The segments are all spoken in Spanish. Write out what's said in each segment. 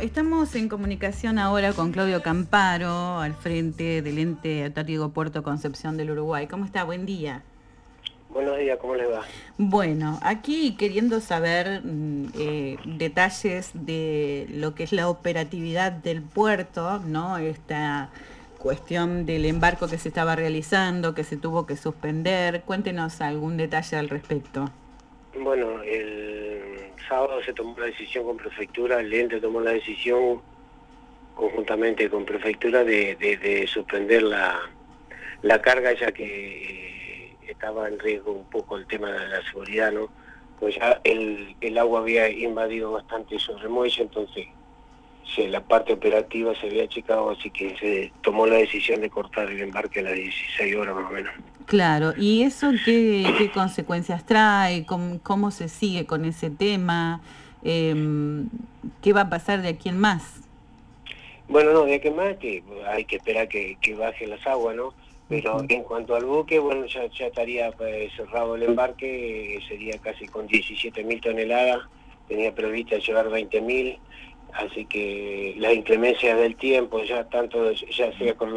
estamos en comunicación ahora con Claudio Camparo, al frente del ente autárquico Puerto Concepción del Uruguay. ¿Cómo está? Buen día. Buenos días, ¿cómo les va? Bueno, aquí queriendo saber detalles de lo que es la operatividad del puerto, ¿no? Esta cuestión del embarco que se estaba realizando, que se tuvo que suspender. Cuéntenos algún detalle al respecto. Bueno, el sábado se tomó la decisión con Prefectura, el ente tomó la decisión conjuntamente con Prefectura de suspender la carga, ya que estaba en riesgo un poco el tema de la seguridad, ¿no? Pues ya el agua había invadido bastante sobre muelle, entonces la parte operativa se había achicado, así que se tomó la decisión de cortar el embarque a las 16 horas más o menos. Claro, ¿y eso qué consecuencias trae? ¿Cómo se sigue con ese tema? ¿Qué va a pasar de aquí en más? Bueno, no, de aquí en más que hay que esperar que bajen las aguas, ¿no? Pero en cuanto al buque, bueno, ya estaría cerrado el embarque, sería casi con 17.000 toneladas, tenía previsto llevar 20.000, así que las inclemencias del tiempo, ya tanto, ya sea con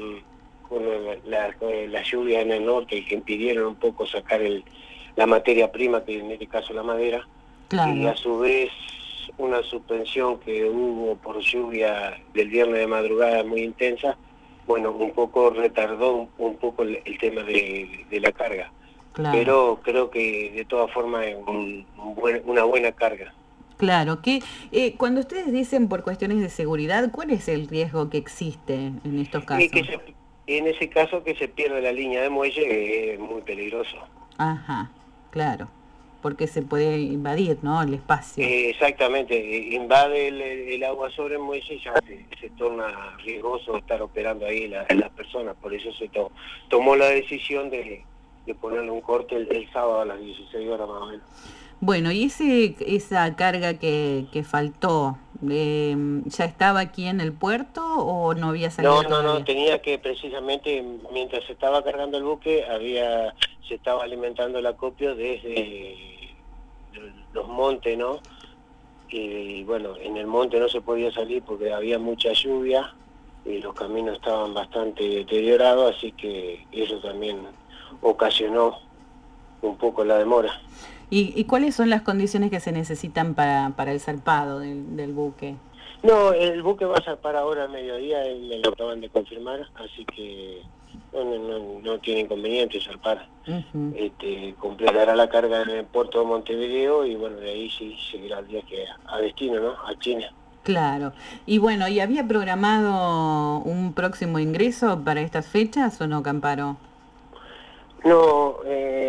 la lluvia en el norte, que impidieron un poco sacar la materia prima, que en este caso la madera, y Claro. a su vez una suspensión que hubo por lluvia del viernes de madrugada muy intensa, bueno, un poco retardó un poco el tema de la carga, Claro, pero creo que de todas formas es una buena carga. claro. Cuando ustedes dicen por cuestiones de seguridad, ¿cuál es el riesgo que existe en estos Y casos? en ese caso que se pierde la línea de muelle es muy peligroso. Ajá, claro, porque se puede invadir, ¿no? El espacio. Exactamente, invade el agua sobre el muelle y ya se torna riesgoso estar operando ahí las personas, por eso tomó la decisión de ponerle un corte el sábado a las 16 horas más o menos. Bueno, y esa carga que faltó, ¿ya estaba aquí en el puerto o no había No, salido no, no, todavía? tenía que precisamente, mientras se estaba cargando el buque, se estaba alimentando el acopio desde los montes, ¿no? Y bueno, en el monte no se podía salir porque había mucha lluvia y los caminos estaban bastante deteriorados, así que eso también ocasionó un poco la demora. ¿Y cuáles son las condiciones que se necesitan para el zarpado del buque? No, el buque va a zarpar ahora al mediodía, me lo acaban de confirmar, así que no tiene inconveniente zarpar. Ujú. Completará la carga en el puerto de Montevideo y bueno, de ahí sí seguirá el viaje a destino, ¿no? A China. Claro. Y bueno, ¿y había programado un próximo ingreso para estas fechas o no, Camparo? No,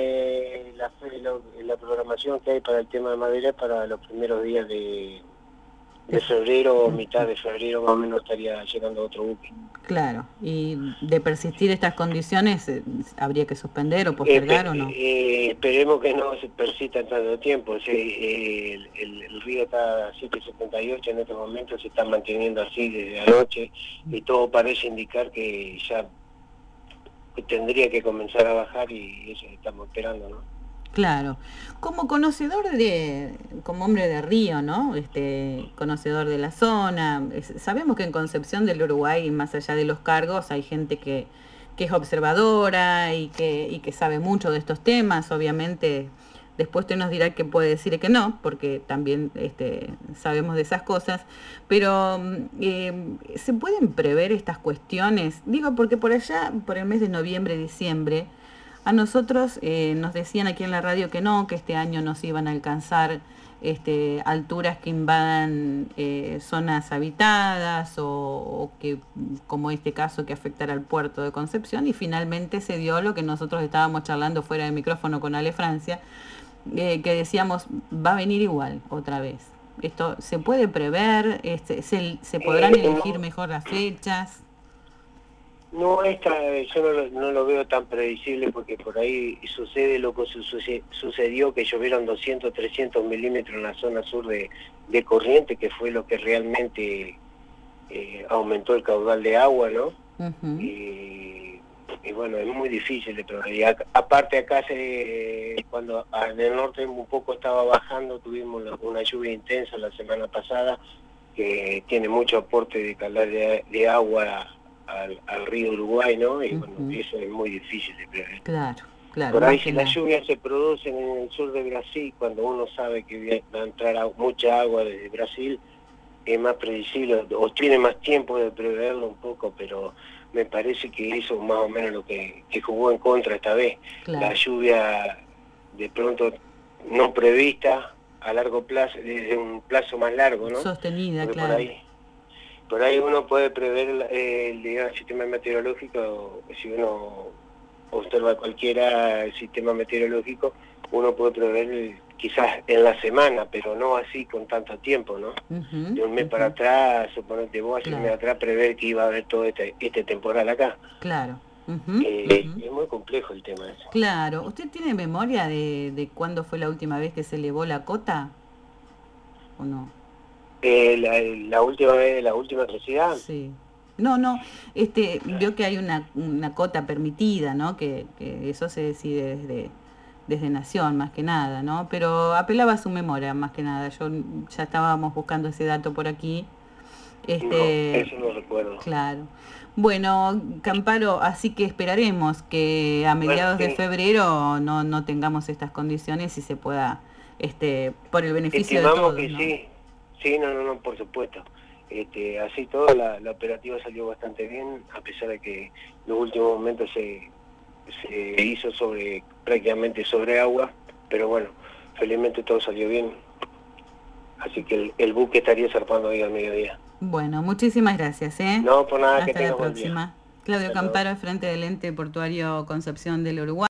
la programación que hay para el tema de madera es para los primeros días de febrero o mitad de febrero más o menos estaría llegando otro buque. Claro. ¿Y de persistir estas condiciones, habría que suspender o postergar o no? Esperemos que no se persista en tanto tiempo. Sí, el río está a 7,78 en estos momentos, se está manteniendo así desde anoche y todo parece indicar que ya tendría que comenzar a bajar y eso estamos esperando, ¿no? Claro. Como conocedor como hombre de río, ¿no? Conocedor de la zona. Sabemos que en Concepción del Uruguay, más allá de los cargos, hay gente que es observadora y que sabe mucho de estos temas. Obviamente, después usted nos dirá que puede decir y que no, porque también sabemos de esas cosas. Pero, ¿se pueden prever estas cuestiones? Digo, porque por allá, por el mes de noviembre, diciembre, a nosotros nos decían aquí en la radio que no, que este año nos iban a alcanzar alturas que invadan zonas habitadas o que, como este caso, que afectara al puerto de Concepción, y finalmente se dio lo que nosotros estábamos charlando fuera de micrófono con Ale Francia, que decíamos, va a venir igual otra vez. Esto se puede prever, se podrán elegir No, mejor las fechas. no yo no lo veo tan predecible porque por ahí sucede lo que sucedió, que llovieron 200, 300 milímetros en la zona sur de Corrientes, que fue lo que realmente aumentó el caudal de agua, ¿no? Ujú. Y bueno, es muy difícil de prever. Aparte acá, cuando en el norte un poco estaba bajando, tuvimos una lluvia intensa la semana pasada que tiene mucho aporte de caudal de agua al río Uruguay, ¿no? Y bueno, eso es muy difícil de prever. Claro, claro. Por ahí si las lluvias se producen en el sur de Brasil, cuando uno sabe que va a entrar mucha agua desde Brasil, es más predecible, o tiene más tiempo de preverlo un poco, pero me parece que eso es más o menos lo que jugó en contra esta vez. Claro. La lluvia de pronto no prevista a largo plazo, desde un plazo más largo, ¿no? Sostenida, porque claro. Por ahí uno puede prever el sistema meteorológico, si uno observa cualquiera el sistema meteorológico, uno puede prever quizás en la semana, pero no así con tanto tiempo, ¿no? De un mes para atrás, suponete vos, hace un mes atrás, prever que iba a haber todo este temporal acá. Claro. Es muy complejo el tema ese. Claro. ¿Usted tiene memoria de cuándo fue la última vez que se elevó la cota? ¿O no? La última vez, la última atrocidad. Sí. No, vio que hay una cota permitida, ¿no? Que eso se decide desde Nación, más que nada, ¿no? Pero apelaba a su memoria, más que nada. Ya estábamos buscando ese dato por aquí. No, eso no recuerdo. Claro. Bueno, Camparo, así que esperaremos que a mediados de febrero no tengamos estas condiciones y se pueda, por el beneficio de todos, que ¿no? Sí, no, por supuesto. Así todo, la operativa salió bastante bien, a pesar de que en los últimos momentos se hizo prácticamente sobre agua, pero bueno, felizmente todo salió bien. Así que el buque estaría zarpando hoy al mediodía. Bueno, muchísimas gracias, ¿eh? No, por nada. Hasta la próxima. Claudio Camparo, al frente del ente portuario Concepción del Uruguay.